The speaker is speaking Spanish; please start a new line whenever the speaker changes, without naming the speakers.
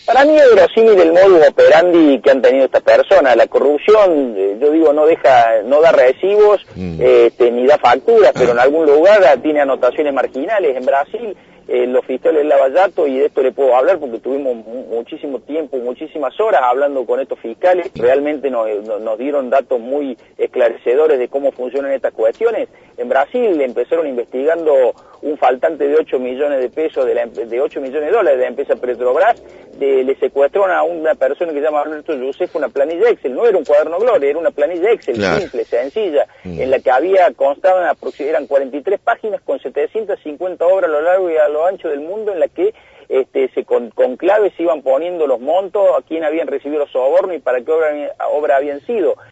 Para mí es verosímil el modus operandi que han tenido estas personas. La corrupción, yo digo, no da recibos, ni da facturas, pero en algún lugar tiene anotaciones marginales. En Brasil, los fiscales de Lava Jato, y de esto le puedo hablar porque tuvimos muchísimo tiempo, muchísimas horas hablando con estos fiscales, realmente nos dieron datos muy esclarecedores de cómo funcionan estas cuestiones. En Brasil empezaron investigando un faltante de 8 millones de pesos, de 8 millones de dólares de la empresa Petrobras. Le secuestraron a una persona que se llama Alberto Youssef una planilla Excel, no era un cuaderno Gloria, era una planilla Excel, claro, simple, sencilla, en la que constaban eran 43 páginas con 750 obras a lo largo y a lo ancho del mundo, en la que con claves se iban poniendo los montos, a quién habían recibido los sobornos y para qué obra habían sido.